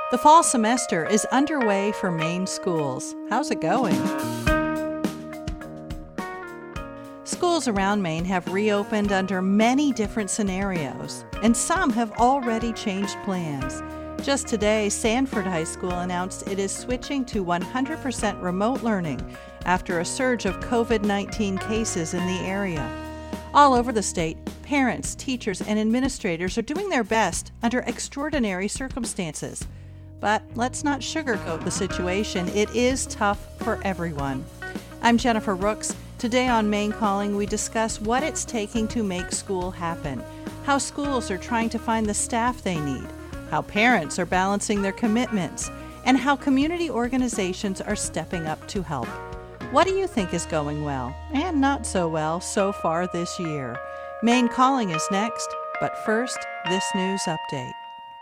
The fall semester is underway for Maine schools. How's it going? Schools around Maine have reopened under many different scenarios, and some have already changed plans. Just today, Sanford High School announced it is switching to 100% remote learning after a surge of COVID-19 cases in the area. All over the state, parents, teachers, and administrators are doing their best under extraordinary circumstances. But let's not sugarcoat the situation. It is tough for everyone. I'm Jennifer Rooks. Today on Maine Calling, we discuss what it's taking to make school happen, how schools are trying to find the staff they need, how parents are balancing their commitments, and how community organizations are stepping up to help. What do you think is going well and not so well so far this year? Maine Calling is next, but first, this news update.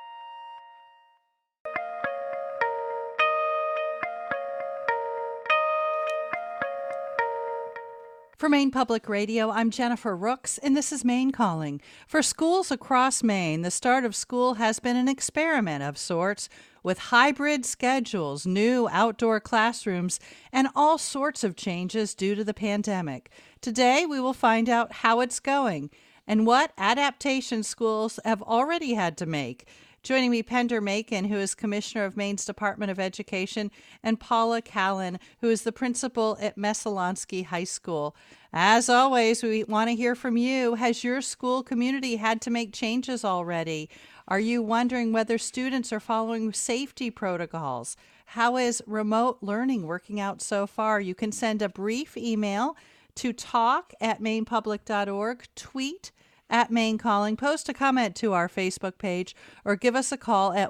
For Maine Public Radio, I'm Jennifer Rooks, and this is Maine Calling. For schools across Maine, the start of school has been an experiment of sorts, with hybrid schedules, new outdoor classrooms, and all sorts of changes due to the pandemic. Today, we will find out how it's going and what adaptations schools have already had to make. Joining me, Pender Macon, who is Commissioner of Maine's Department of Education, and Paula Callan, who is the principal at Messalonskee High School. As always, we want to hear from you. Has your school community had to make changes already? Are you wondering whether students are following safety protocols? How is remote learning working out so far? You can send a brief email to talk@mainepublic.org, tweet at Maine Calling, post a comment to our Facebook page, or give us a call at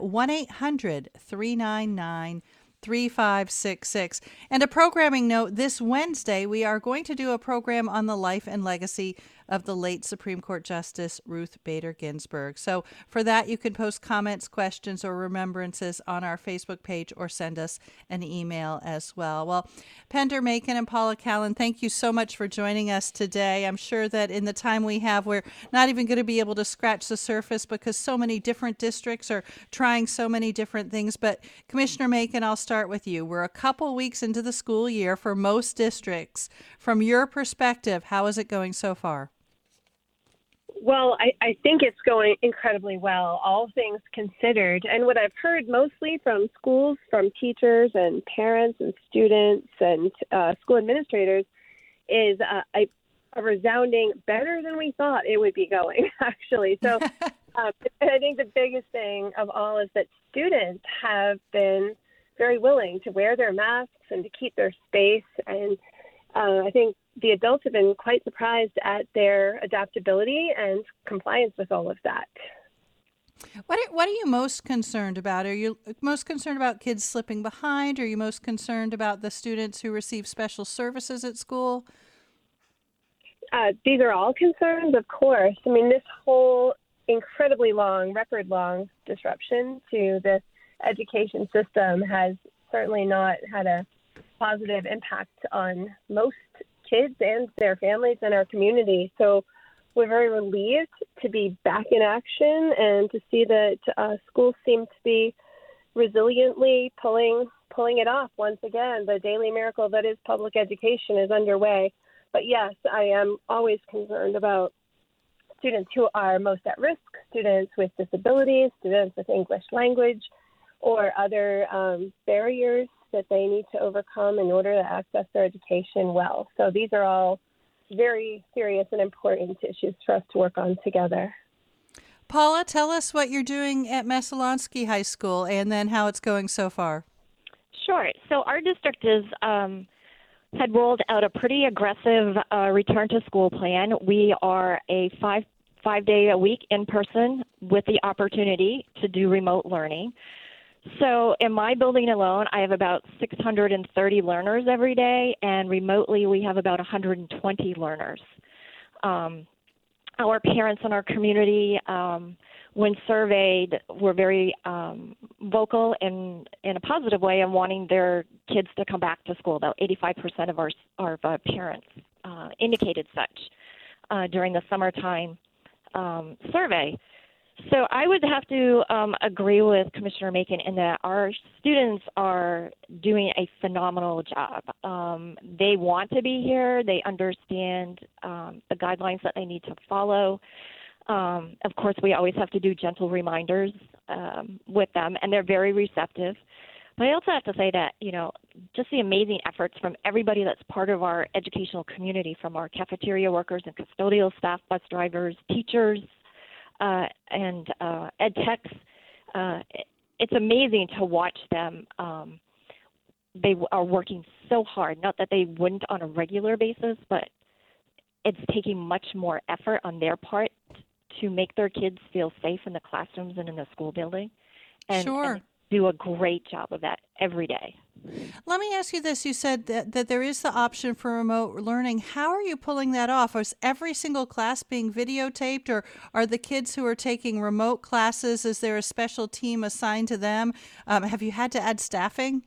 1-800-399-3566. And a programming note, this Wednesday we are going to do a program on the life and legacy of the late Supreme Court Justice Ruth Bader Ginsburg. So for that, you can post comments, questions, or remembrances on our Facebook page or send us an email as well. Well, Pender Macon and Paula Callan, thank you so much for joining us today. I'm sure that in the time we have, we're not even going to be able to scratch the surface because so many different districts are trying so many different things. But Commissioner Macon, I'll start with you. We're a couple weeks into the school year for most districts. From your perspective, how is it going so far? Well, I think it's going incredibly well, all things considered. And what I've heard mostly from schools, from teachers and parents and students and school administrators is a resounding better than we thought it would be going, actually. So I think the biggest thing of all is that students have been very willing to wear their masks and to keep their space. And I think the adults have been quite surprised at their adaptability and compliance with all of that. What are you most concerned about? Are you most concerned about kids slipping behind? Are you most concerned about the students who receive special services at school? These are all concerns, of course. I mean, this whole incredibly long, record-long disruption to the education system has certainly not had a positive impact on most kids and their families and our community. So we're very relieved to be back in action and to see that schools seem to be resiliently pulling it off once again. The daily miracle that is public education is underway. But yes, I am always concerned about students who are most at risk, students with disabilities, students with English language, or other barriers that they need to overcome in order to access their education well. So these are all very serious and important issues for us to work on together. Paula, tell us what you're doing at Messalonskee High School and then how it's going so far. Sure. So our district had rolled out a pretty aggressive return to school plan. We are a five day a week in person with the opportunity to do remote learning. So in my building alone, I have about 630 learners every day, and remotely we have about 120 learners. Our parents in our community, when surveyed, were very vocal in a positive way in wanting their kids to come back to school. About 85% of our parents indicated such during the summertime survey. So I would have to agree with Commissioner Macon in that our students are doing a phenomenal job. They want to be here. They understand the guidelines that they need to follow. Of course, we always have to do gentle reminders with them, and they're very receptive. But I also have to say that, just the amazing efforts from everybody that's part of our educational community, from our cafeteria workers and custodial staff, bus drivers, teachers, and ed techs. It's amazing to watch them. They are working so hard, not that they wouldn't on a regular basis, but it's taking much more effort on their part to make their kids feel safe in the classrooms and in the school building. And do a great job of that every day. Let me ask you this. You said that there is the option for remote learning. How are you pulling that off? Is every single class being videotaped, or are the kids who are taking remote classes, is there a special team assigned to them? Have you had to add staffing?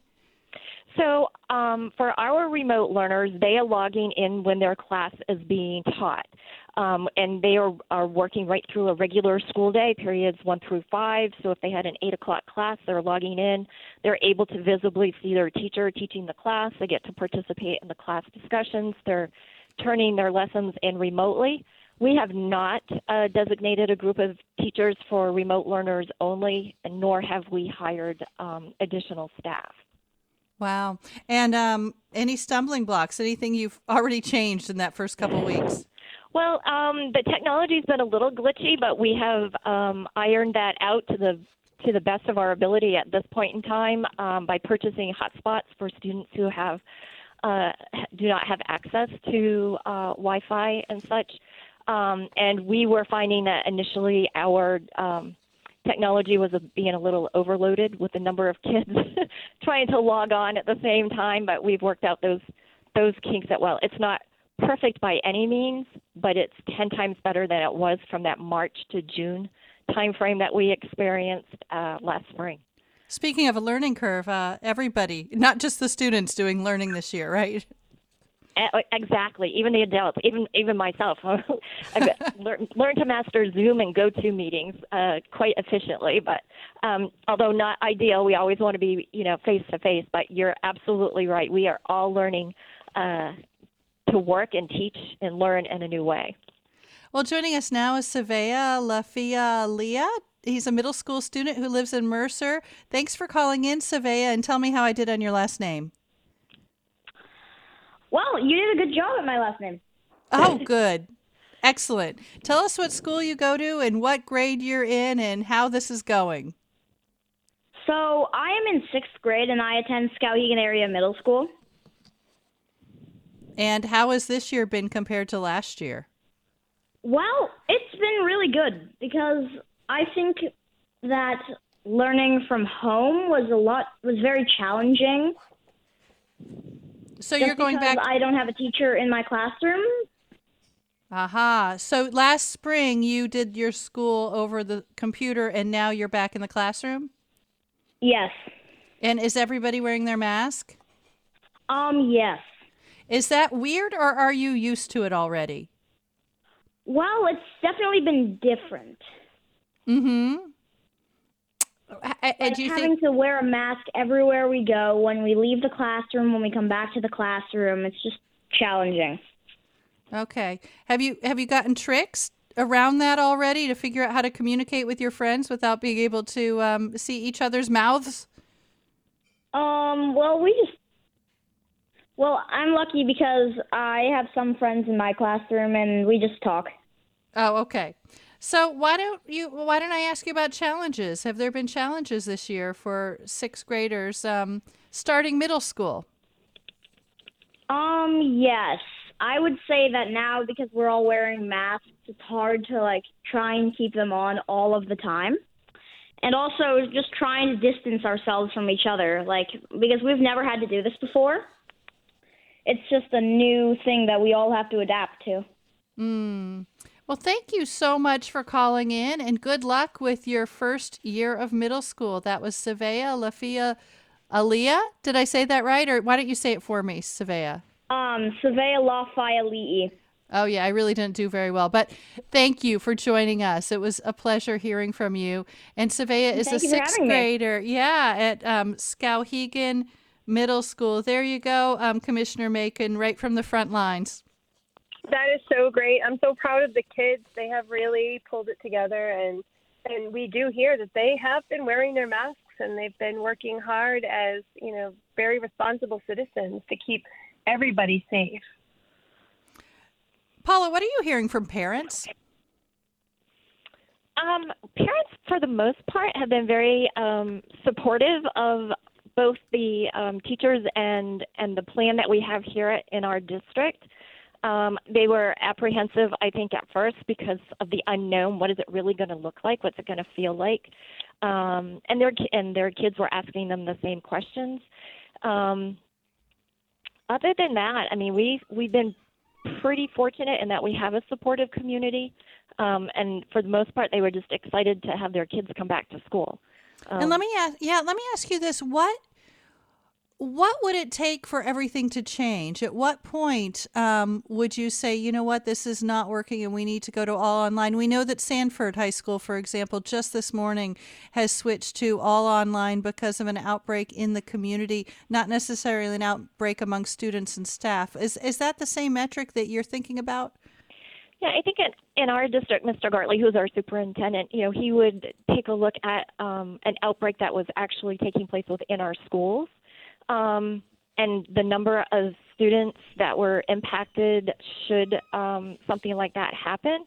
So for our remote learners, they are logging in when their class is being taught. And they are working right through a regular school day, periods 1 through 5. So if they had an 8 o'clock class, they're logging in. They're able to visibly see their teacher teaching the class. They get to participate in the class discussions. They're turning their lessons in remotely. We have not designated a group of teachers for remote learners only, nor have we hired additional staff. Wow. And any stumbling blocks, anything you've already changed in that first couple weeks? Well, the technology's been a little glitchy, but we have ironed that out to the best of our ability at this point in time by purchasing hotspots for students who have do not have access to Wi-Fi and such. And we were finding that initially our technology was being a little overloaded with the number of kids trying to log on at the same time, but we've worked out those kinks out well. It's not perfect by any means, but it's 10 times better than it was from that March to June timeframe that we experienced last spring. Speaking of a learning curve, everybody, not just the students, doing learning this year, right? Exactly. Even the adults, even myself, I've learned to master Zoom and GoToMeetings quite efficiently. But although not ideal, we always want to be, face to face. But you're absolutely right. We are all learning to work and teach and learn in a new way. Well, joining us now is Savea Lafia-Leah. He's a middle school student who lives in Mercer. Thanks for calling in, Savea, and tell me how I did on your last name. Well, you did a good job at my last name. Oh, good. Excellent. Tell us what school you go to and what grade you're in and how this is going. So I am in 6th grade, and I attend Skowhegan Area Middle School. And how has this year been compared to last year? Well, it's been really good because I think that learning from home was very challenging. So you're going back. I don't have a teacher in my classroom. Aha. So last spring you did your school over the computer and now you're back in the classroom? Yes. And is everybody wearing their mask? Yes. Is that weird or are you used to it already? Well, it's definitely been different. Mm-hmm. Having to wear a mask everywhere we go, when we leave the classroom, when we come back to the classroom, it's just challenging. Okay. Have you gotten tricks around that already to figure out how to communicate with your friends without being able to see each other's mouths? Well, I'm lucky because I have some friends in my classroom and we just talk. Oh, okay. So why don't I ask you about challenges? Have there been challenges this year for 6th graders starting middle school? Yes. I would say that now, because we're all wearing masks, it's hard to try and keep them on all of the time. And also just trying to distance ourselves from each other, because we've never had to do this before. It's just a new thing that we all have to adapt to. Well, thank you so much for calling in, and good luck with your first year of middle school. That was Savea Lafia-Leah. Did I say that right? Or why don't you say it for me, Savea? Savea Lafia-Leah. Oh, yeah, I really didn't do very well. But thank you for joining us. It was a pleasure hearing from you. And Savea is a Thank you for sixth having me. grader, at Skowhegan Middle School. There you go, Commissioner Macon, right from the front lines. That is so great. I'm so proud of the kids. They have really pulled it together, and we do hear that they have been wearing their masks and they've been working hard as, very responsible citizens to keep everybody safe. Paula, what are you hearing from parents? Parents, for the most part, have been very supportive of both the teachers and the plan that we have here in our district. They were apprehensive, I think, at first because of the unknown. What is it really going to look like? What's it going to feel like? And their kids were asking them the same questions. Other than that, I mean, we've been pretty fortunate in that we have a supportive community, and for the most part, they were just excited to have their kids come back to school. And let me ask you this: What would it take for everything to change? At what point would you say, you know what, this is not working and we need to go to all online? We know that Sanford High School, for example, just this morning has switched to all online because of an outbreak in the community, not necessarily an outbreak among students and staff. Is that the same metric that you're thinking about? Yeah, I think in our district, Mr. Gartley, who's our superintendent, he would take a look at an outbreak that was actually taking place within our schools. And the number of students that were impacted should something like that happen.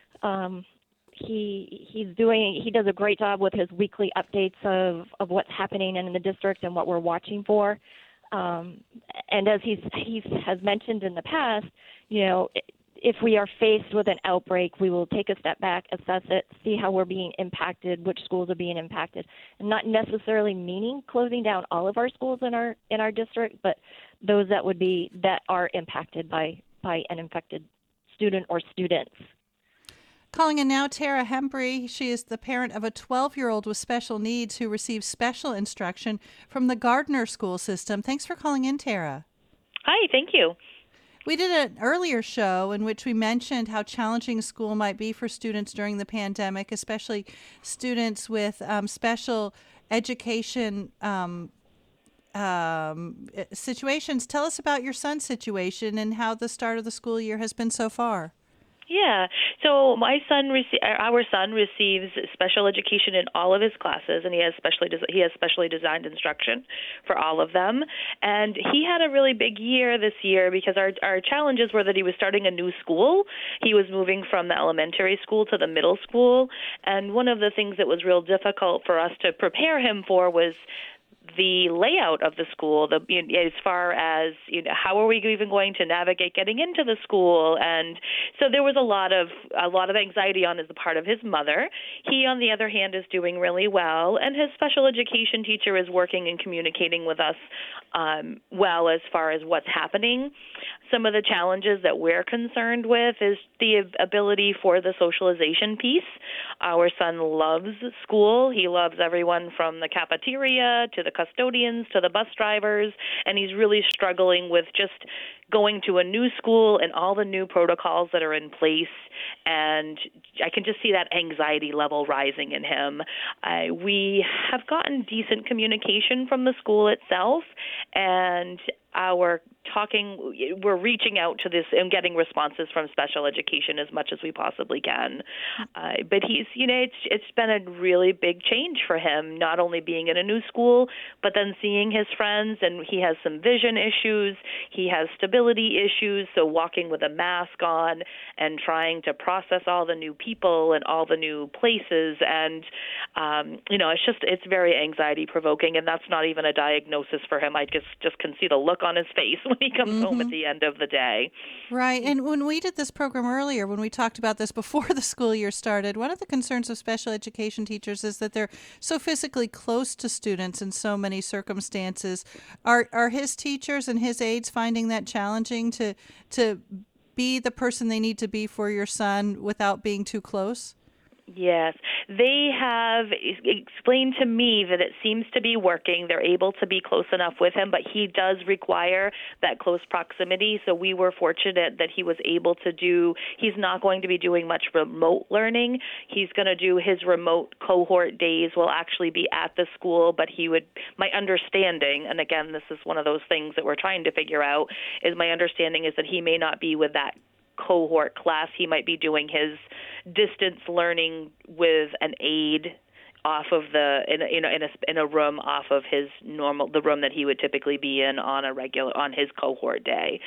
He does a great job with his weekly updates of what's happening in the district and what we're watching for. And as he has mentioned in the past, if we are faced with an outbreak, we will take a step back, assess it, see how we're being impacted, which schools are being impacted, and not necessarily meaning closing down all of our schools in our district, but those that are impacted by an infected student or students. Calling in now Tara Hembry. She is the parent of a 12-year-old with special needs who receives special instruction from the Gardner school system. Thanks for calling in, Tara. Hi, thank you. We did an earlier show in which we mentioned how challenging school might be for students during the pandemic, especially students with special education situations. Tell us about your son's situation and how the start of the school year has been so far. Yeah. So our son receives special education in all of his classes, and he has specially designed instruction for all of them. And he had a really big year this year because our challenges were that he was starting a new school. He was moving from the elementary school to the middle school, and one of the things that was real difficult for us to prepare him for was the layout of the school, as far as how are we even going to navigate getting into the school, and so there was a lot of anxiety on the part of his mother. He, on the other hand, is doing really well, and his special education teacher is working and communicating with us well as far as what's happening. Some of the challenges that we're concerned with is the ability for the socialization piece. Our son loves school. He loves everyone from the cafeteria to the custodians to the bus drivers, and he's really struggling with just going to a new school and all the new protocols that are in place, and I can just see that anxiety level rising in him. We have gotten decent communication from the school itself, and we're reaching out to this and getting responses from special education as much as we possibly can. But he's, it's been a really big change for him, not only being in a new school, but then seeing his friends, and he has some vision issues. He has stability issues, so walking with a mask on and trying to process all the new people and all the new places. And, it's very anxiety provoking, and that's not even a diagnosis for him. I just can see the look on his face when he comes home at the end of the day. Right. And when we did this program earlier, when we talked about this before the school year started, one of the concerns of special education teachers is that they're so physically close to students in so many circumstances. Are his teachers and his aides finding that challenging to be the person they need to be for your son without being too close? Yes, they have explained to me that it seems to be working. They're able to be close enough with him, but he does require that close proximity. So we were fortunate that he was able to do, he's not going to be doing much remote learning. He's going to do his remote cohort days will actually be at the school, but he would, my understanding, and again, this is one of those things that we're trying to figure out, is my understanding is that he may not be with that cohort class. He might be doing his distance learning with an aide off of the in a room off of his normal the room that he would typically be in on his cohort day.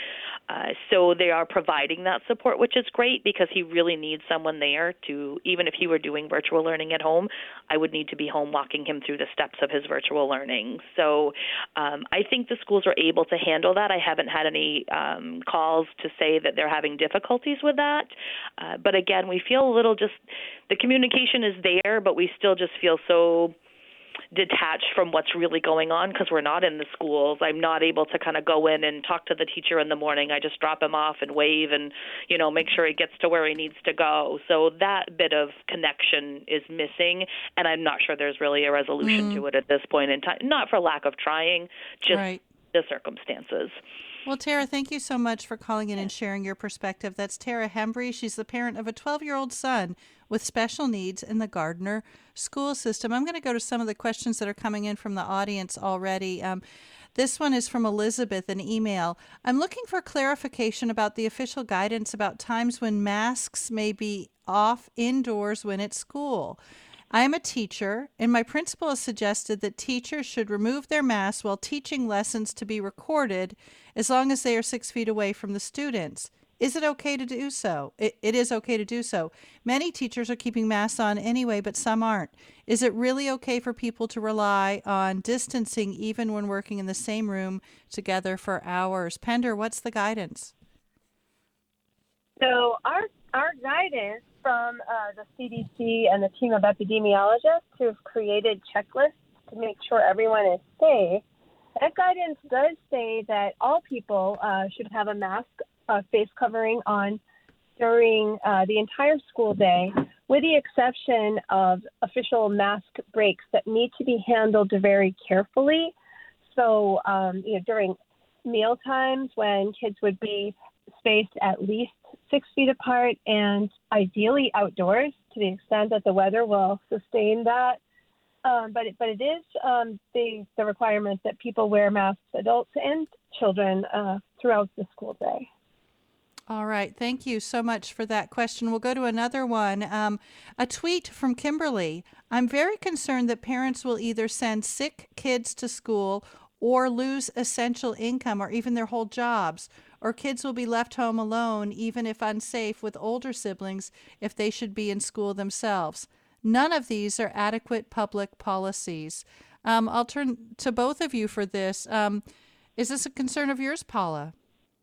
So they are providing that support, which is great because he really needs someone there to, even if he were doing virtual learning at home, I would need to be home walking him through the steps of his virtual learning. So I think the schools are able to handle that. I haven't had any calls to say that they're having difficulties with that. But again, we feel a little just, the communication is there, but we still just feel so detached from what's really going on because we're not in the schools. I'm not able to kind of go in and talk to the teacher in the morning. I just drop him off and wave and, make sure he gets to where he needs to go. So that bit of connection is missing, and I'm not sure there's really a resolution to it at this point in time. Not for lack of trying, just the circumstances. Well, Tara, thank you so much for calling in and sharing your perspective. That's Tara Hembry. She's the parent of a 12-year-old son with special needs in the Gardner school system. I'm going to go to some of the questions that are coming in from the audience already. This one is from Elizabeth, an email. I'm looking for clarification about the official guidance about times when masks may be off indoors when at school. I am a teacher, and my principal has suggested that teachers should remove their masks while teaching lessons to be recorded as long as they are 6 feet away from the students. Is it okay to do so? It is okay to do so. Many teachers are keeping masks on anyway, but some aren't. Is it really okay for people to rely on distancing even when working in the same room together for hours? Pender, what's the guidance? So our guidance from the CDC and the team of epidemiologists who have created checklists to make sure everyone is safe, that guidance does say that all people should have a mask, face covering on during the entire school day, with the exception of official mask breaks that need to be handled very carefully. So, during meal times when kids would be spaced at least 6 feet apart and ideally outdoors to the extent that the weather will sustain that. But it is the requirement that people wear masks, adults and children, throughout the school day. All right. Thank you so much for that question. We'll go to another one. A tweet from Kimberly. I'm very concerned that parents will either send sick kids to school or lose essential income or even their whole jobs, or kids will be left home alone, even if unsafe, with older siblings if they should be in school themselves. None of these are adequate public policies. I'll turn to both of you for this. Is this a concern of yours, Paula?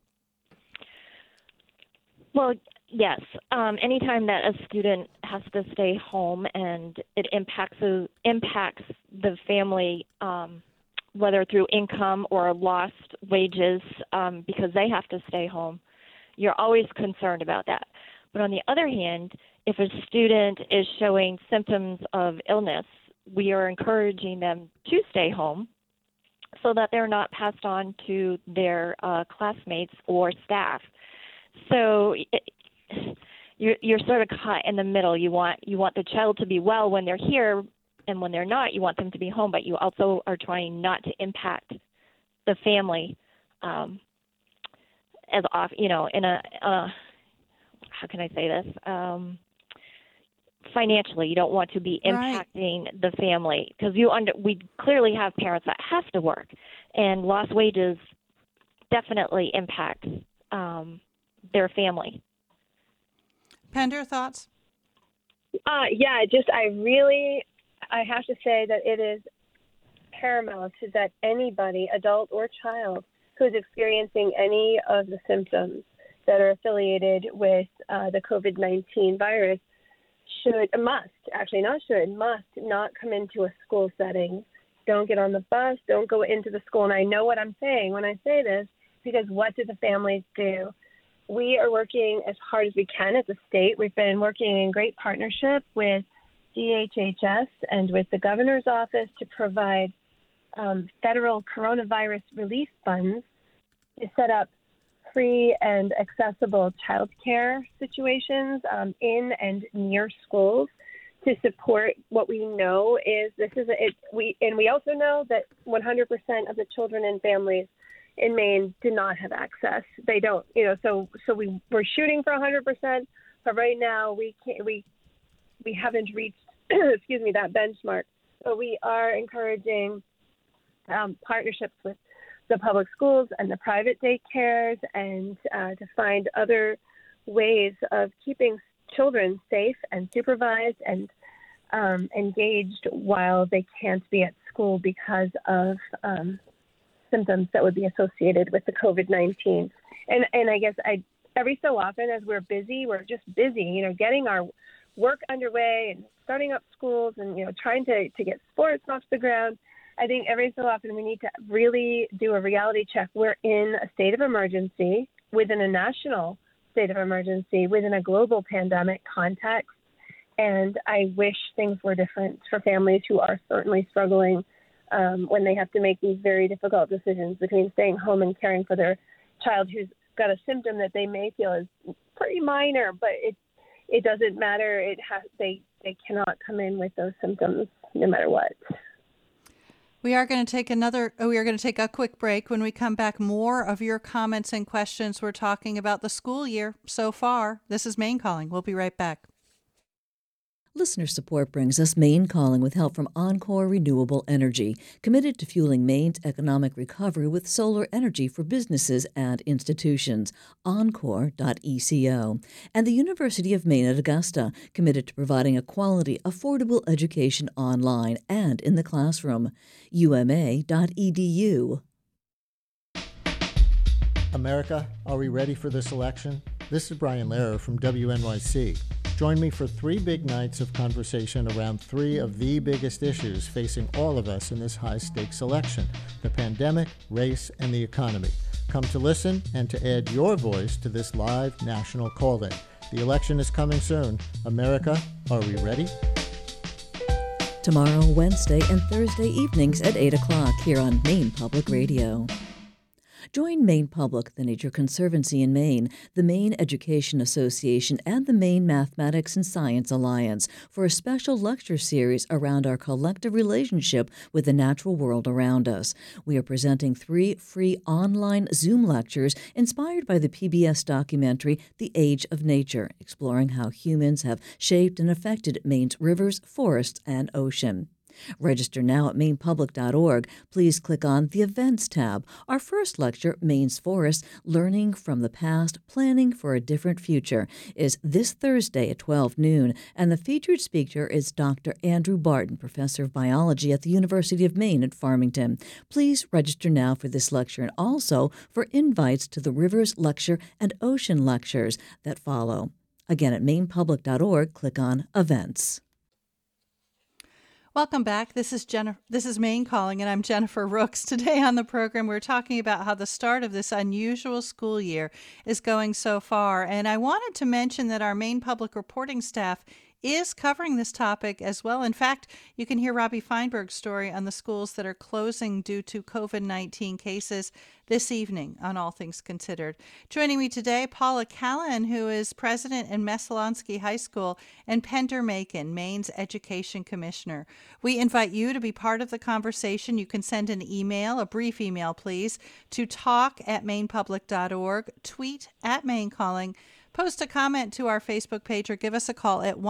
Well, yes. Anytime that a student has to stay home and it impacts the family, whether through income or lost wages because they have to stay home, you're always concerned about that. But on the other hand, if a student is showing symptoms of illness, we are encouraging them to stay home so that they're not passed on to their classmates or staff. So you're sort of caught in the middle. You want the child to be well when they're here, and when they're not, you want them to be home, but you also are trying not to impact the family as off, in a how can I say this? Financially, you don't want to be impacting the family because we clearly have parents that have to work, and lost wages definitely impact their family. Pender, thoughts? I have to say that it is paramount that anybody, adult or child, who is experiencing any of the symptoms that are affiliated with the COVID-19 virus must not come into a school setting. Don't get on the bus. Don't go into the school. And I know what I'm saying when I say this, because what do the families do? We are working as hard as we can as a state. We've been working in great partnership with DHHS and with the governor's office to provide federal coronavirus relief funds to set up free and accessible childcare situations in and near schools to support what we know is we also know that 100% of the children and families in Maine do not have access. They don't, so we're shooting for 100%, but right now we haven't reached that benchmark. So we are encouraging partnerships with the public schools and the private daycares and to find other ways of keeping children safe and supervised and engaged while they can't be at school because of symptoms that would be associated with the COVID-19. And I guess every so often as we're just busy, getting our work underway and starting up schools and, trying to get sports off the ground. I think every so often we need to really do a reality check. We're in a state of emergency within a national state of emergency within a global pandemic context. And I wish things were different for families who are certainly struggling when they have to make these very difficult decisions between staying home and caring for their child who's got a symptom that they may feel is pretty minor, but it doesn't matter. They cannot come in with those symptoms no matter what. We are going to take a quick break. When we come back, more of your comments and questions. We're talking about the school year so far. This is Maine Calling. We'll be right back. Listener support brings us Maine Calling with help from Encore Renewable Energy, committed to fueling Maine's economic recovery with solar energy for businesses and institutions. Encore.eco. And the University of Maine at Augusta, committed to providing a quality, affordable education online and in the classroom. UMA.edu. America, are we ready for this election? This is Brian Lehrer from WNYC. Join me for 3 big nights of conversation around 3 of the biggest issues facing all of us in this high-stakes election: the pandemic, race, and the economy. Come to listen and to add your voice to this live national call-in. The election is coming soon. America, are we ready? Tomorrow, Wednesday, and Thursday evenings at 8 o'clock here on Maine Public Radio. Join Maine Public, the Nature Conservancy in Maine, the Maine Education Association, and the Maine Mathematics and Science Alliance for a special lecture series around our collective relationship with the natural world around us. We are presenting 3 free online Zoom lectures inspired by the PBS documentary The Age of Nature, exploring how humans have shaped and affected Maine's rivers, forests, and ocean. Register now at mainepublic.org. Please click on the Events tab. Our first lecture, Maine's Forests, Learning from the Past, Planning for a Different Future, is this Thursday at 12 noon, and the featured speaker is Dr. Andrew Barton, Professor of Biology at the University of Maine at Farmington. Please register now for this lecture and also for invites to the Rivers Lecture and Ocean Lectures that follow. Again, at mainepublic.org, click on Events. Welcome back. This is Maine Calling, and I'm Jennifer Rooks. Today on the program, we're talking about how the start of this unusual school year is going so far. And I wanted to mention that our Maine Public reporting staff is covering this topic as well. In fact, you can hear Robbie Feinberg's story on the schools that are closing due to COVID-19 cases this evening on All Things Considered. Joining me today, Paula Callan, who is president in Messalonskee High School, and Pender Macon, Maine's Education Commissioner. We invite you to be part of the conversation. You can send an email, a brief email, please, to talk@mainepublic.org, tweet @MaineCalling, post a comment to our Facebook page, or give us a call at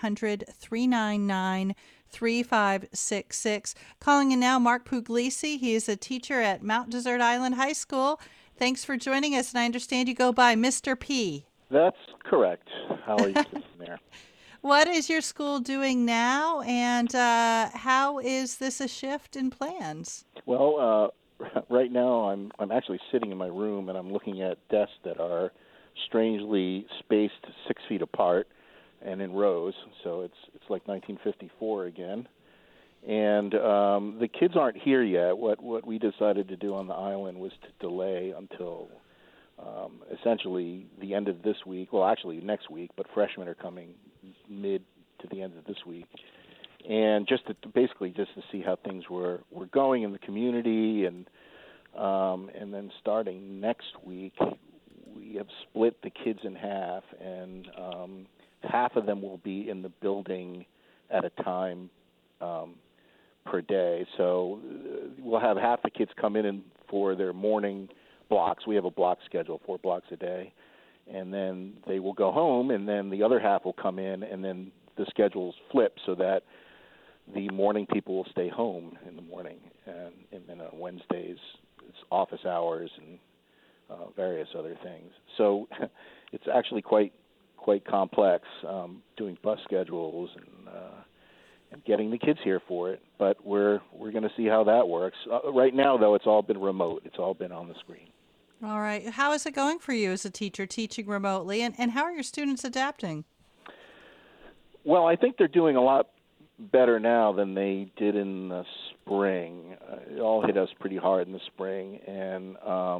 1-800-399-3566. Calling in now, Mark Puglisi. He is a teacher at Mount Desert Island High School. Thanks for joining us, and I understand you go by Mr. P. That's correct. How are you doing there? What is your school doing now, and how is this a shift in plans? Well, right now I'm actually sitting in my room, and I'm looking at desks that are strangely spaced 6 feet apart and in rows, so it's like 1954 again. And the kids aren't here yet. What we decided to do on the island was to delay until essentially the end of this week. Well, actually next week, but freshmen are coming mid to the end of this week. and just to see how things were going in the community, and then starting next week, we have split the kids in half, and half of them will be in the building at a time per day. So we'll have half the kids come in for their morning blocks. We have a block schedule, 4 blocks a day, and then they will go home, and then the other half will come in, and then the schedules flip so that the morning people will stay home in the morning, and then on Wednesdays it's office hours and various other things. So it's actually quite complex doing bus schedules and getting the kids here for it. But we're going to see how that works. Right now, though, it's all been remote. It's all been on the screen. All right. How is it going for you as a teacher teaching remotely, and how are your students adapting? Well, I think they're doing a lot better now than they did in the spring. It all hit us pretty hard in the spring, and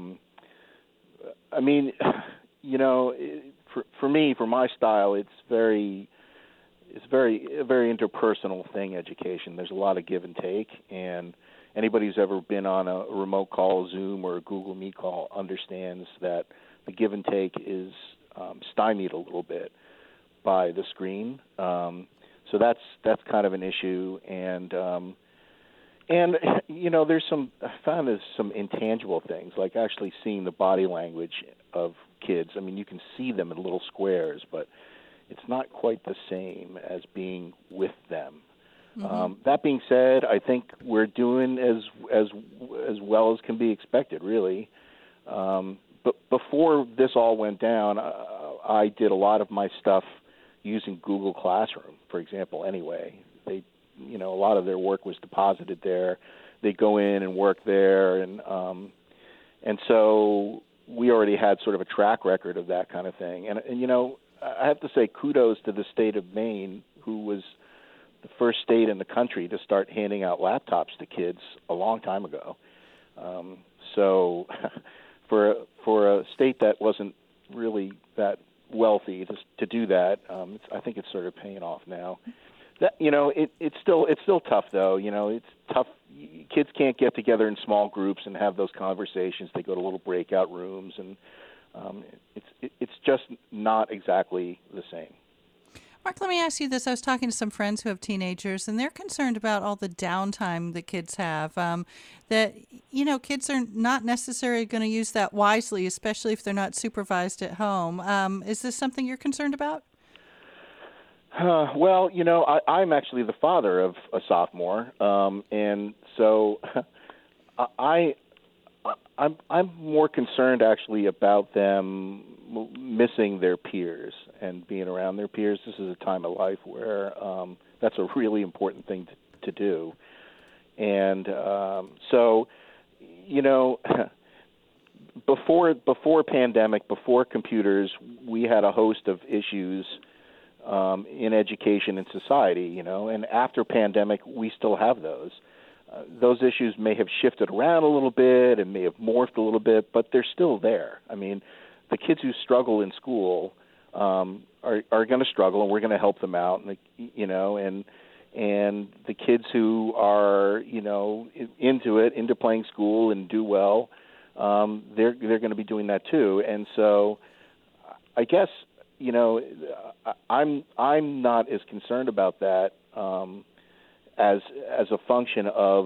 I mean, you know, for me, for my style, it's a very interpersonal thing, education. There's a lot of give and take, and anybody who's ever been on a remote call, Zoom or a Google Meet call, understands that the give and take is stymied a little bit by the screen. So that's kind of an issue, and you know, I found there's some intangible things, like actually seeing the body language of kids. I mean, you can see them in little squares, but it's not quite the same as being with them. Mm-hmm. That being said, I think we're doing as well as can be expected, really. But before this all went down, I did a lot of my stuff using Google Classroom, for example. Anyway, a lot of their work was deposited there. They go in and work there, and so we already had sort of a track record of that kind of thing. And you know, I have to say kudos to the state of Maine, who was the first state in the country to start handing out laptops to kids a long time ago. So for a state that wasn't really that wealthy to do that, I think it's sort of paying off now. That, you know, it's still tough, though. You know, it's tough. Kids can't get together in small groups and have those conversations. They go to little breakout rooms, and it's just not exactly the same. Mark, let me ask you this. I was talking to some friends who have teenagers, and they're concerned about all the downtime that kids have, that, you know, kids are not necessarily going to use that wisely, especially if they're not supervised at home. Is this something you're concerned about? Well, you know, I'm actually the father of a sophomore, and so I'm more concerned actually about them missing their peers and being around their peers. This is a time of life where that's a really important thing to do, and so, you know, before pandemic, before computers, we had a host of issues in education and society, you know, and after pandemic, we still have those. Those issues may have shifted around a little bit and may have morphed a little bit, but they're still there. I mean, the kids who struggle in school are going to struggle, and we're going to help them out, and you know, and the kids who are, you know, into playing school and do well, they're going to be doing that too. And so, I guess, you know, I'm not as concerned about that as a function of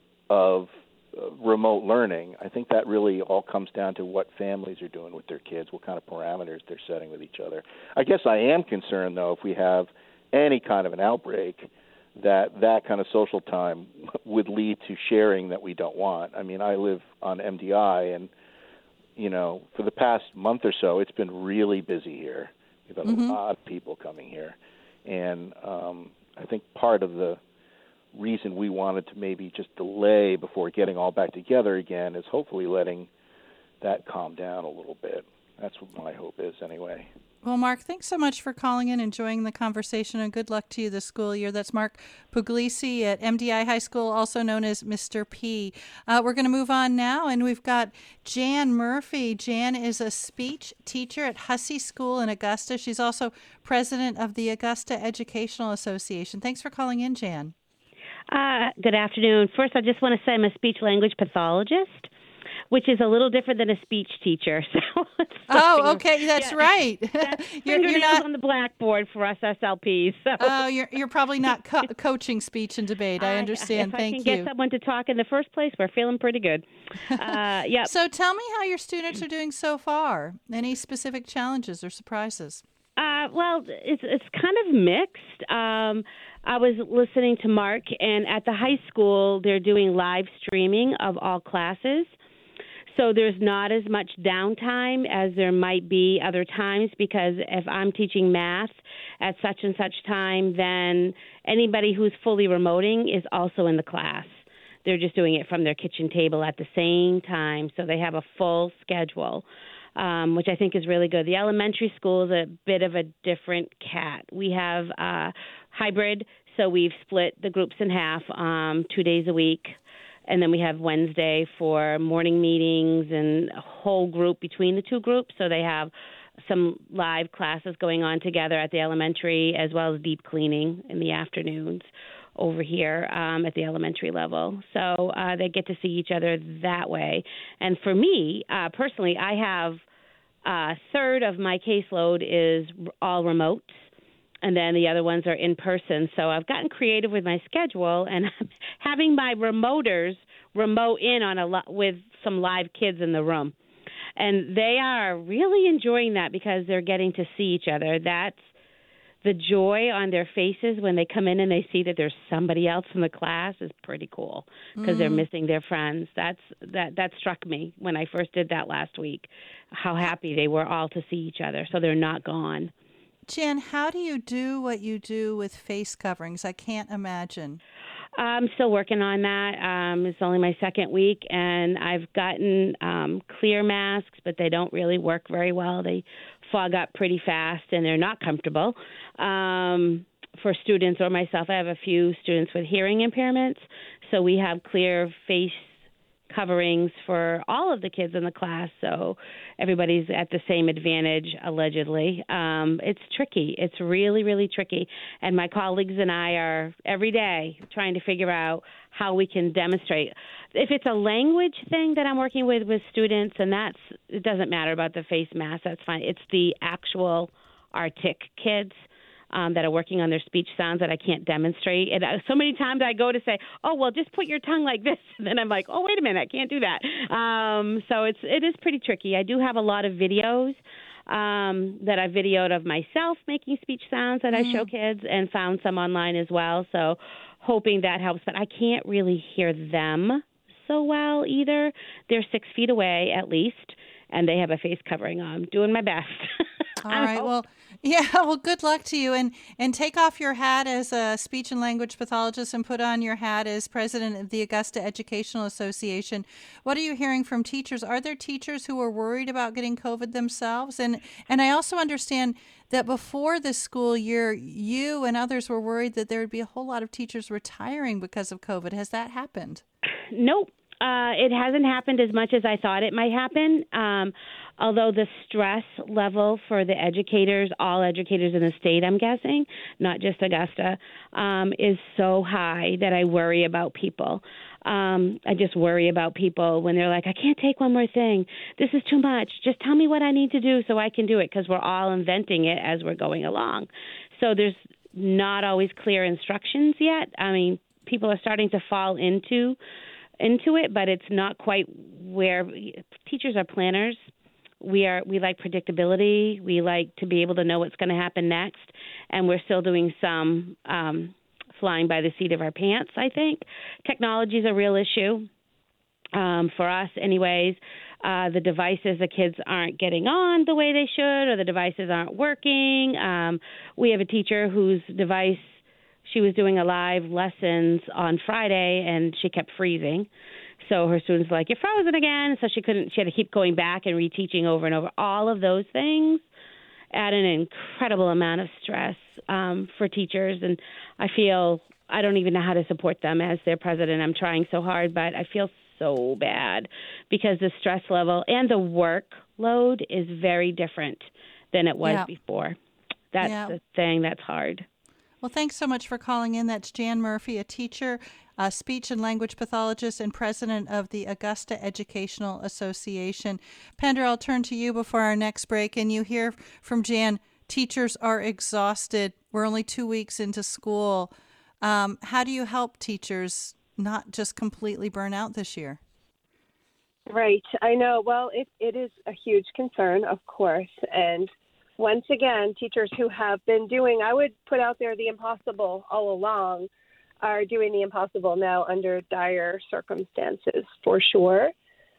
remote learning. I think that really all comes down to what families are doing with their kids, what kind of parameters they're setting with each other. I guess I am concerned, though, if we have any kind of an outbreak, that kind of social time would lead to sharing that we don't want. I mean, I live on MDI, and, you know, for the past month or so, it's been really busy here. We've had a lot of people coming here. And I think part of the reason we wanted to maybe just delay before getting all back together again is hopefully letting that calm down a little bit. That's what my hope is anyway. Well, Mark, thanks so much for calling in, enjoying the conversation, and good luck to you this school year. That's Mark Puglisi at MDI High School, also known as Mr. P. We're going to move on now, and we've got Jan Murphy. Jan is a speech teacher at Hussey School in Augusta. She's also president of the Augusta Educational Association. Thanks for calling in, Jan. Good afternoon. First, I just want to say I'm a speech-language pathologist, which is a little different than a speech teacher. So okay, that's right. You're not on the blackboard for us SLPs. So. Oh, you're probably not coaching speech and debate. I understand. Thank you. If I can get someone to talk in the first place, we're feeling pretty good. Yeah. So tell me how your students are doing so far. Any specific challenges or surprises? Well, it's kind of mixed. I was listening to Mark, and at the high school, they're doing live streaming of all classes. So there's not as much downtime as there might be other times, because if I'm teaching math at such and such time, then anybody who's fully remoting is also in the class. They're just doing it from their kitchen table at the same time, so they have a full schedule, which I think is really good. The elementary school is a bit of a different cat. We have hybrid, so we've split the groups in half 2 days a week. And then we have Wednesday for morning meetings and a whole group between the two groups. So they have some live classes going on together at the elementary, as well as deep cleaning in the afternoons over here at the elementary level. So they get to see each other that way. And for me, personally, I have a third of my caseload is all remote, and then the other ones are in person. So I've gotten creative with my schedule, and I'm having my remoters remote in on with some live kids in the room. And they are really enjoying that because they're getting to see each other. That's the joy on their faces when they come in and they see that there's somebody else in the class is pretty cool, because they're missing their friends. That struck me when I first did that last week, how happy they were all to see each other. So they're not gone. Jan, how do you do what you do with face coverings? I can't imagine. I'm still working on that. It's only my second week, and I've gotten clear masks, but they don't really work very well. They fog up pretty fast, and they're not comfortable for students or myself. I have a few students with hearing impairments, so we have clear face coverings for all of the kids in the class, so everybody's at the same advantage, allegedly. It's tricky. It's really, really tricky. And my colleagues and I are every day trying to figure out how we can demonstrate. If it's a language thing that I'm working with students, and it doesn't matter about the face mask, that's fine. It's the actual ARTIC kids that are working on their speech sounds that I can't demonstrate. And so many times I go to say, oh, well, just put your tongue like this. And then I'm like, oh, wait a minute, I can't do that. So it is pretty tricky. I do have a lot of videos that I videoed of myself making speech sounds that I show kids, and found some online as well. So hoping that helps. But I can't really hear them so well either. They're 6 feet away at least, and they have a face covering on. I'm doing my best. All right. Well, yeah. Well, good luck to you, and take off your hat as a speech and language pathologist and put on your hat as president of the Augusta Educational Association. What are you hearing from teachers? Are there teachers who are worried about getting COVID themselves? And I also understand that before this school year, you and others were worried that there would be a whole lot of teachers retiring because of COVID. Has that happened? Nope. It hasn't happened as much as I thought it might happen, although the stress level for the educators, all educators in the state, I'm guessing, not just Augusta, is so high that I worry about people. I just worry about people when they're like, I can't take one more thing. This is too much. Just tell me what I need to do so I can do it, because we're all inventing it as we're going along. So there's not always clear instructions yet. I mean, people are starting to fall into it, but it's not quite where teachers are planners. We like predictability. We like to be able to know what's going to happen next, and we're still doing some flying by the seat of our pants, I think. Technology is a real issue for us anyways. The devices, the kids aren't getting on the way they should, or the devices aren't working. We have a teacher whose device, she was doing a live lessons on Friday, and she kept freezing. So her students were like, you're frozen again. So she had to keep going back and reteaching over and over. All of those things add an incredible amount of stress for teachers, and I don't even know how to support them as their president. I'm trying so hard, but I feel so bad because the stress level and the workload is very different than it was before. That's the thing that's hard. Well, thanks so much for calling in. That's Jan Murphy, a teacher, a speech and language pathologist, and president of the Augusta Educational Association. Pender, I'll turn to you before our next break. And you hear from Jan, teachers are exhausted. We're only 2 weeks into school. How do you help teachers not just completely burn out this year? Right. I know. Well, it is a huge concern, of course. And once again, teachers who have been doing, I would put out there, the impossible all along, are doing the impossible now under dire circumstances, for sure.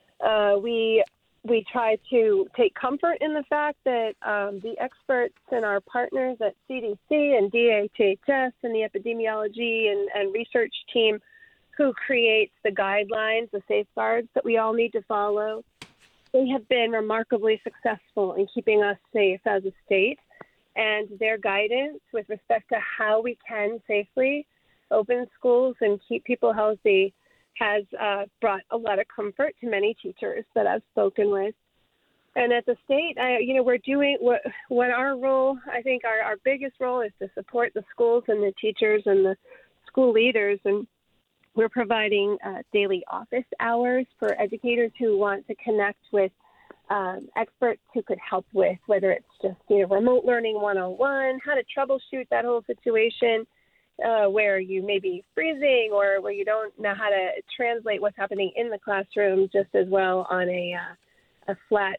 We try to take comfort in the fact that the experts and our partners at CDC and DHHS and the epidemiology and research team who creates the guidelines, the safeguards that we all need to follow, they have been remarkably successful in keeping us safe as a state. And their guidance with respect to how we can safely open schools and keep people healthy has brought a lot of comfort to many teachers that I've spoken with. And at the state, we're doing what our role, I think our biggest role is to support the schools and the teachers and the school leaders. And we're providing daily office hours for educators who want to connect with experts who could help with whether it's just remote learning 101, how to troubleshoot that whole situation where you may be freezing or where you don't know how to translate what's happening in the classroom just as well on a flat,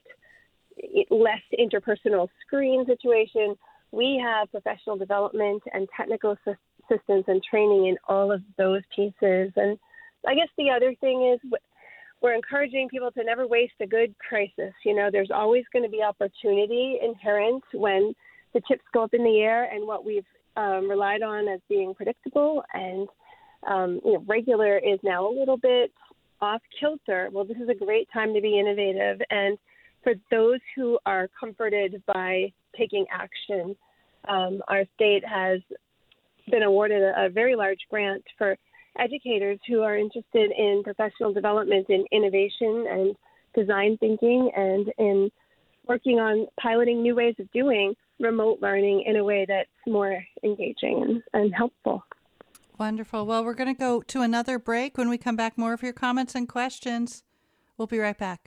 less interpersonal screen situation. We have professional development and technical assistance and training in all of those pieces. And I guess the other thing is we're encouraging people to never waste a good crisis. There's always going to be opportunity inherent when the chips go up in the air, and what we've relied on as being predictable and regular is now a little bit off kilter. Well, this is a great time to be innovative. And for those who are comforted by taking action, our state has been awarded a very large grant for educators who are interested in professional development in innovation and design thinking and in working on piloting new ways of doing remote learning in a way that's more engaging and helpful. Wonderful. Well, we're going to go to another break. When we come back, more of your comments and questions. We'll be right back.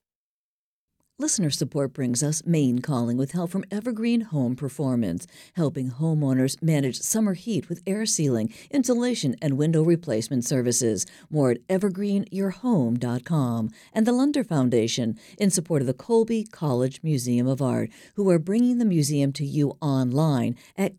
Listener support brings us Maine Calling with help from Evergreen Home Performance, helping homeowners manage summer heat with air sealing, insulation, and window replacement services. More at evergreenyourhome.com. And the Lunder Foundation, in support of the Colby College Museum of Art, who are bringing the museum to you online at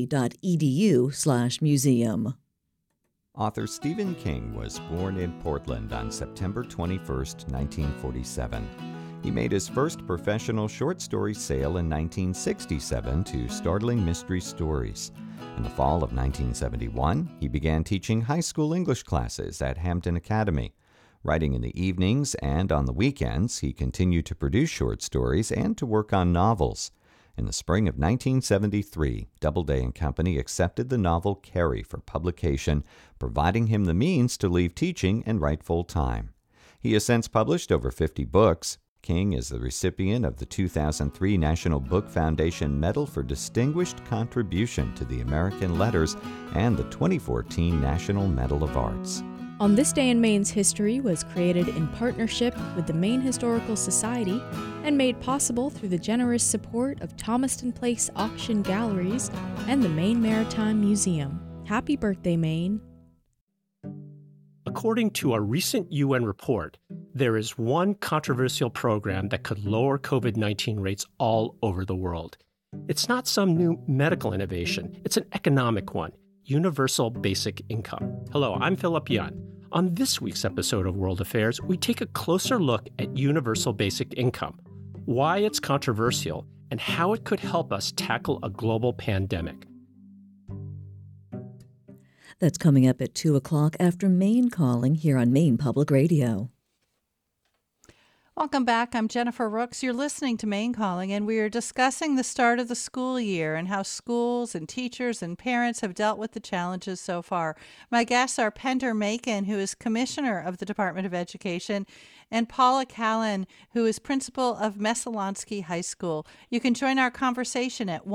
colby.edu/museum. Author Stephen King was born in Portland on September 21, 1947. He made his first professional short story sale in 1967 to Startling Mystery Stories. In the fall of 1971, he began teaching high school English classes at Hampton Academy. Writing in the evenings and on the weekends, he continued to produce short stories and to work on novels. In the spring of 1973, Doubleday and Company accepted the novel Carrie for publication, providing him the means to leave teaching and write full-time. He has since published over 50 books. King is the recipient of the 2003 National Book Foundation Medal for Distinguished Contribution to the American Letters and the 2014 National Medal of Arts. On This Day in Maine's History was created in partnership with the Maine Historical Society and made possible through the generous support of Thomaston Place Auction Galleries and the Maine Maritime Museum. Happy birthday, Maine! According to a recent UN report, there is one controversial program that could lower COVID-19 rates all over the world. It's not some new medical innovation. It's an economic one, universal basic income. Hello, I'm Philip Young. On this week's episode of World Affairs, we take a closer look at universal basic income, why it's controversial, and how it could help us tackle a global pandemic. That's coming up at 2 o'clock after Maine Calling here on Maine Public Radio. Welcome back. I'm Jennifer Rooks. You're listening to Maine Calling, and we are discussing the start of the school year and how schools and teachers and parents have dealt with the challenges so far. My guests are Pender Macon, who is Commissioner of the Department of Education, and Paula Callan, who is Principal of Messalonskee High School. You can join our conversation at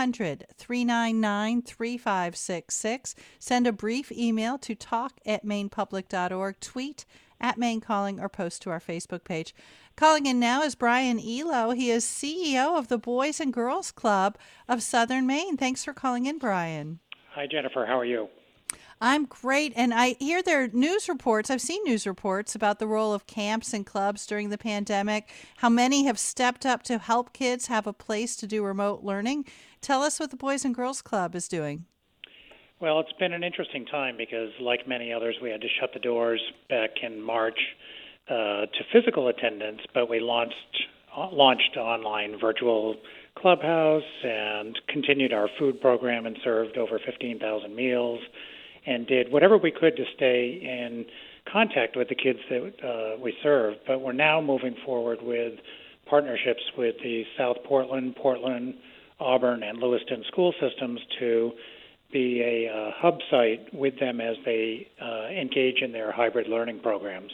1-800-399-3566. Send a brief email to talk@mainepublic.org, tweet at Maine Calling, or post to our Facebook page. Calling in now is Brian Elo. He is CEO of the Boys and Girls Club of Southern Maine. Thanks for calling in, Brian. Hi, Jennifer. How are you? I'm great, and I hear there are news reports. I've seen news reports about the role of camps and clubs during the pandemic, how many have stepped up to help kids have a place to do remote learning. Tell us what the Boys and Girls Club is doing. Well, it's been an interesting time because, like many others, we had to shut the doors back in March to physical attendance, but we launched online virtual clubhouse and continued our food program and served over 15,000 meals and did whatever we could to stay in contact with the kids that we serve. But we're now moving forward with partnerships with the South Portland, Auburn, and Lewiston school systems to be a hub site with them as they engage in their hybrid learning programs.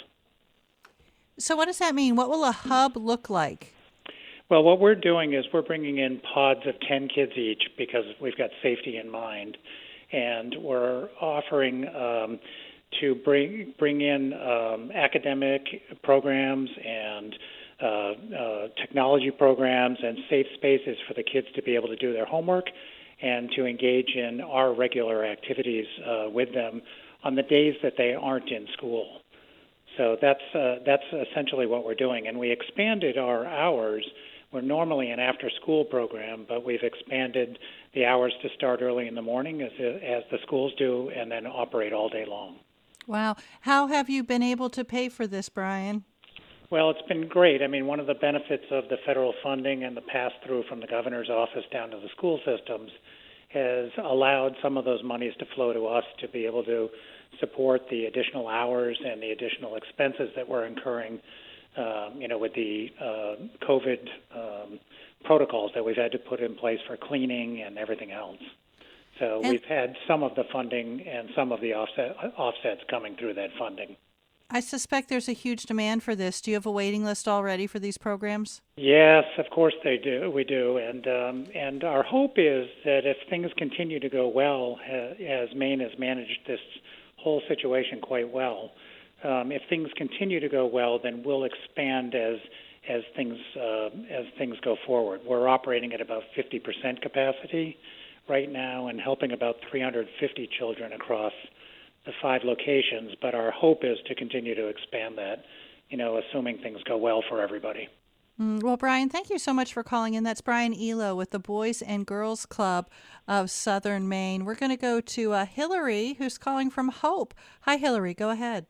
So what does that mean? What will a hub look like? Well, what we're doing is we're bringing in pods of 10 kids each because we've got safety in mind. And we're offering to bring in academic programs and technology programs and safe spaces for the kids to be able to do their homework and to engage in our regular activities with them on the days that they aren't in school. So that's essentially what we're doing. And we expanded our hours. We're normally an after-school program, but we've expanded the hours to start early in the morning as the schools do and then operate all day long. Wow. How have you been able to pay for this, Brian? Well, it's been great. I mean, one of the benefits of the federal funding and the pass-through from the governor's office down to the school systems has allowed some of those monies to flow to us to be able to support the additional hours and the additional expenses that we're incurring, with the COVID protocols that we've had to put in place for cleaning and everything else. So we've had some of the funding and some of the offsets coming through that funding. I suspect there's a huge demand for this. Do you have a waiting list already for these programs? Yes, of course we do. And our hope is that if things continue to go well, as Maine has managed this whole situation quite well, if things continue to go well, then we'll expand as things go forward. We're operating at about 50% capacity right now and helping about 350 children across the 5 locations, but our hope is to continue to expand that, assuming things go well for everybody. Well, Brian, thank you so much for calling in. That's Brian Elo with the Boys and Girls Club of Southern Maine. We're going to go to Hillary, who's calling from Hope. Hi, Hillary. Go ahead.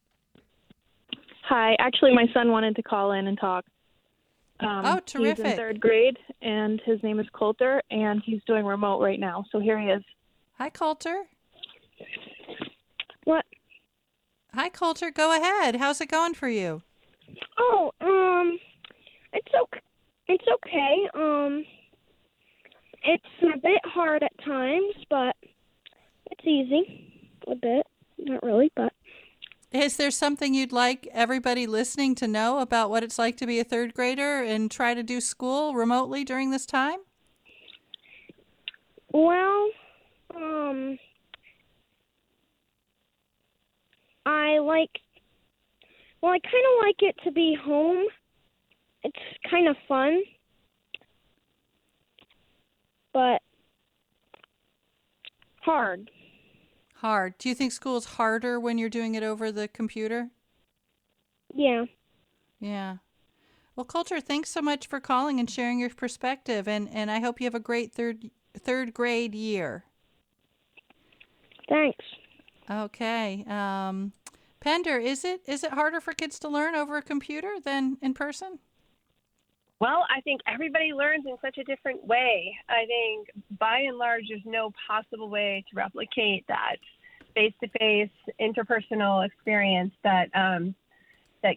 Hi. Actually, my son wanted to call in and talk. Oh, terrific. He's in 3rd grade, and his name is Coulter, and he's doing remote right now. So here he is. Hi, Coulter. What? Hi, Coulter. Go ahead. How's it going for you? Oh, it's okay. It's okay. It's a bit hard at times, but it's easy. A bit. Not really, but. Is there something you'd like everybody listening to know about what it's like to be a 3rd grader and try to do school remotely during this time? Well, I kind of like it to be home. It's kind of fun. But hard. Hard. Do you think school's harder when you're doing it over the computer? Yeah. Yeah. Well, Coulter, thanks so much for calling and sharing your perspective, and I hope you have a great third grade year. Thanks. Okay. Pender, is it harder for kids to learn over a computer than in person? Well, I think everybody learns in such a different way. I think by and large, there's no possible way to replicate that face-to-face interpersonal experience that that kids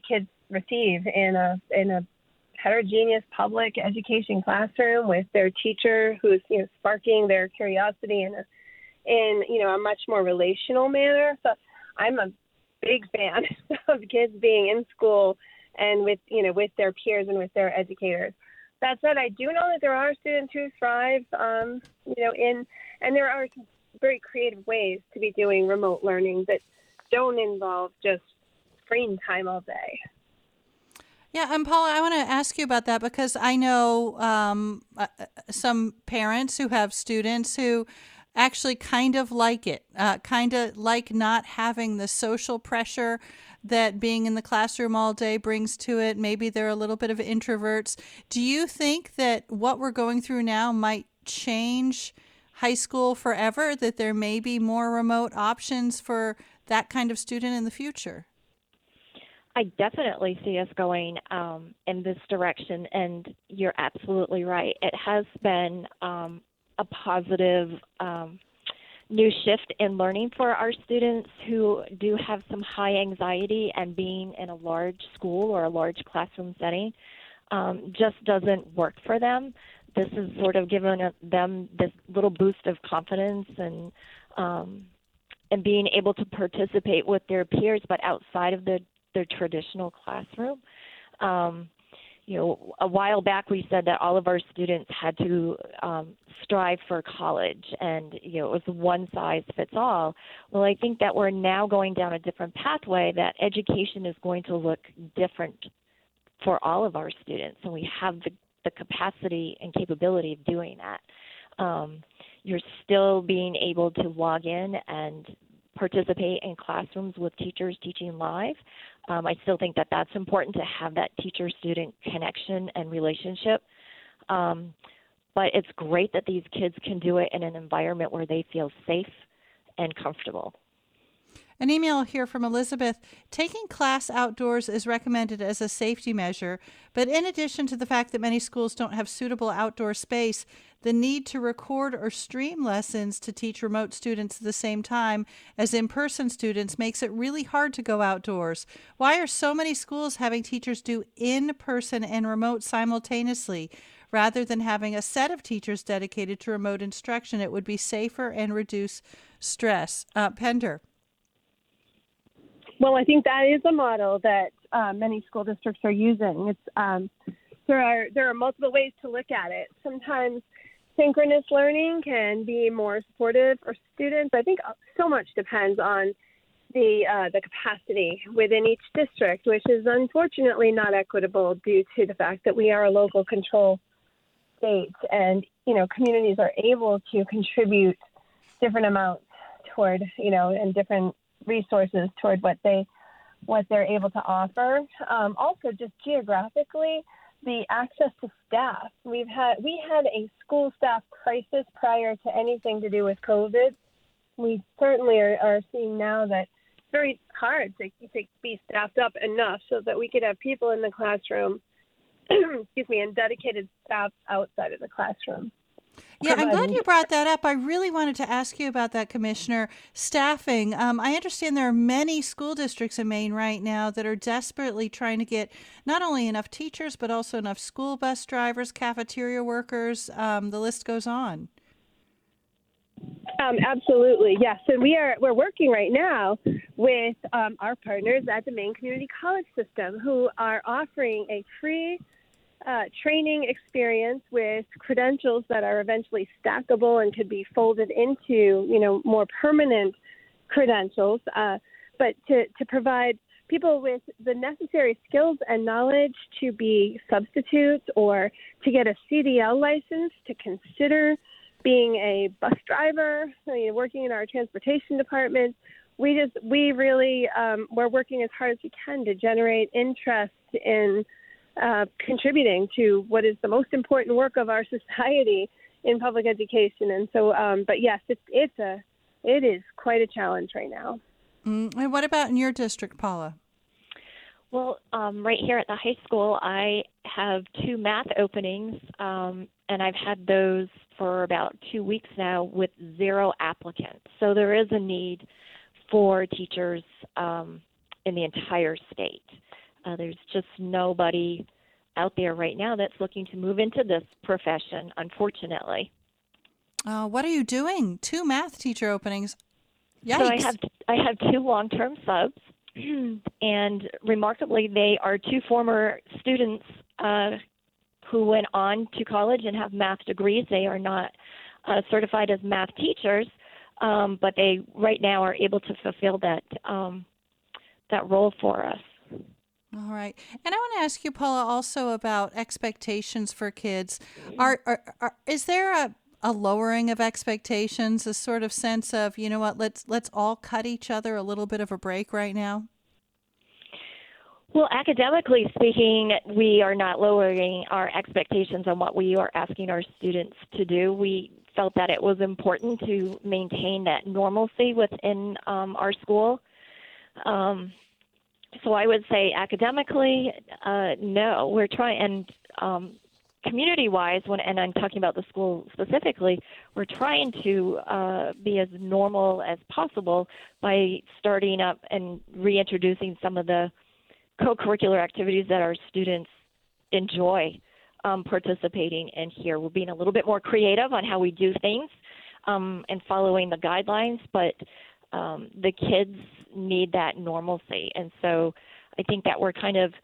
receive in a heterogeneous public education classroom with their teacher who's sparking their curiosity in a much more relational manner. So I'm a big fan of kids being in school and with their peers and with their educators. That said, I do know that there are students who thrive and there are some very creative ways to be doing remote learning that don't involve just screen time all day. Yeah, and Paula, I want to ask you about that because I know some parents who have students who actually kind of like it, kind of like not having the social pressure that being in the classroom all day brings to it. Maybe they're a little bit of introverts. Do you think that what we're going through now might change high school forever, that there may be more remote options for that kind of student in the future? I definitely see us going in this direction, and you're absolutely right. It has been a positive new shift in learning for our students who do have some high anxiety, and being in a large school or a large classroom setting just doesn't work for them. This has sort of given them this little boost of confidence and being able to participate with their peers, but outside of their traditional classroom. A while back we said that all of our students had to strive for college, and it was one size fits all. Well, I think that we're now going down a different pathway, that education is going to look different for all of our students, and we have the capacity and capability of doing that. You're still being able to log in and participate in classrooms with teachers teaching live. I still think that that's important to have that teacher-student connection and relationship. But it's great that these kids can do it in an environment where they feel safe and comfortable. An email here from Elizabeth. Taking class outdoors is recommended as a safety measure, but in addition to the fact that many schools don't have suitable outdoor space, the need to record or stream lessons to teach remote students at the same time as in-person students makes it really hard to go outdoors. Why are so many schools having teachers do in-person and remote simultaneously? Rather than having a set of teachers dedicated to remote instruction, it would be safer and reduce stress. Pender. Well, I think that is a model that many school districts are using. It's there are multiple ways to look at it. Sometimes synchronous learning can be more supportive for students. I think so much depends on the capacity within each district, which is unfortunately not equitable due to the fact that we are a local control state, and communities are able to contribute different amounts toward and different resources toward what they're able to offer. Also, just geographically, the access to staff. We had a school staff crisis prior to anything to do with COVID. We certainly are seeing now that it's very hard to be staffed up enough so that we could have people in the classroom, and dedicated staff outside of the classroom. Yeah, I'm glad you brought that up. I really wanted to ask you about that, Commissioner. Staffing. I understand there are many school districts in Maine right now that are desperately trying to get not only enough teachers, but also enough school bus drivers, cafeteria workers. The list goes on. Absolutely, yes. And we're working right now with our partners at the Maine Community College System, who are offering a free training experience with credentials that are eventually stackable and could be folded into, more permanent credentials, but to provide people with the necessary skills and knowledge to be substitutes or to get a CDL license, to consider being a bus driver, working in our transportation department. We're working as hard as we can to generate interest in contributing to what is the most important work of our society in public education. And so, but yes, it is quite a challenge right now. And what about in your district, Paula? Well, right here at the high school, I have 2 math openings, and I've had those for about 2 weeks now with 0 applicants. So there is a need for teachers in the entire state. There's just nobody out there right now that's looking to move into this profession, unfortunately. What are you doing? 2 math teacher openings. Yikes. So I have 2 long-term subs, and remarkably, they are 2 former students who went on to college and have math degrees. They are not certified as math teachers, but they right now are able to fulfill that role for us. All right. And I want to ask you, Paula, also about expectations for kids. Is there a lowering of expectations, a sort of sense of, you know what, let's all cut each other a little bit of a break right now? Well, academically speaking, we are not lowering our expectations on what we are asking our students to do. We felt that it was important to maintain that normalcy within our school. So I would say academically, no. We're trying, and community-wise, and I'm talking about the school specifically, we're trying to be as normal as possible by starting up and reintroducing some of the co-curricular activities that our students enjoy participating in here. We're being a little bit more creative on how we do things and following the guidelines, but the kids need that normalcy. And so I think that we're kind of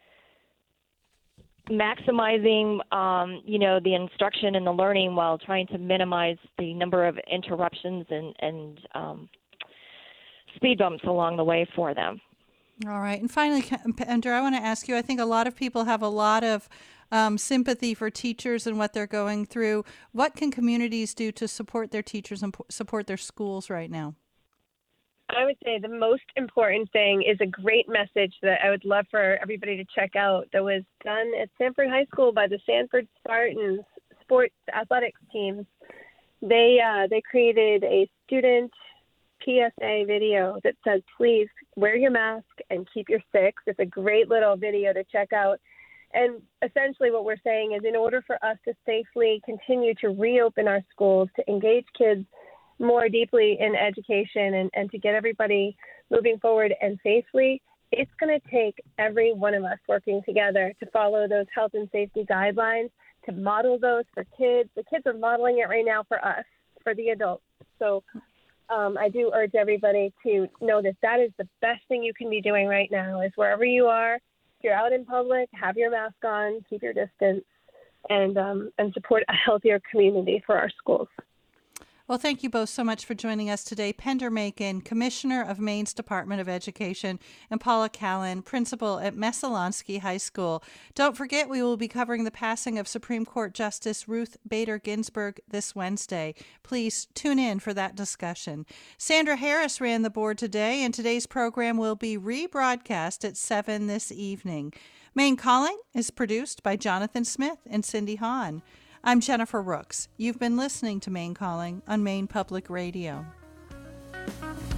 maximizing, the instruction and the learning while trying to minimize the number of interruptions and speed bumps along the way for them. All right. And finally, Pender, I want to ask you, I think a lot of people have a lot of sympathy for teachers and what they're going through. What can communities do to support their teachers and support their schools right now? I would say the most important thing is a great message that I would love for everybody to check out that was done at Sanford High School by the Sanford Spartans sports athletics teams. They created a student PSA video that says, please wear your mask and keep your 6. It's a great little video to check out. And essentially what we're saying is in order for us to safely continue to reopen our schools, to engage kids more deeply in education and to get everybody moving forward and safely, it's going to take every one of us working together to follow those health and safety guidelines, to model those for kids. The kids are modeling it right now for us, for the adults. So I do urge everybody to know that that is the best thing you can be doing right now, is wherever you are, if you're out in public, have your mask on, keep your distance, and support a healthier community for our schools. Well, thank you both so much for joining us today. Pender Macon, Commissioner of Maine's Department of Education, and Paula Callan, Principal at Messalonskee High School. Don't forget, we will be covering the passing of Supreme Court Justice Ruth Bader Ginsburg this Wednesday. Please tune in for that discussion. Sandra Harris ran the board today, and today's program will be rebroadcast at 7 this evening. Maine Calling is produced by Jonathan Smith and Cindy Hahn. I'm Jennifer Rooks. You've been listening to Maine Calling on Maine Public Radio.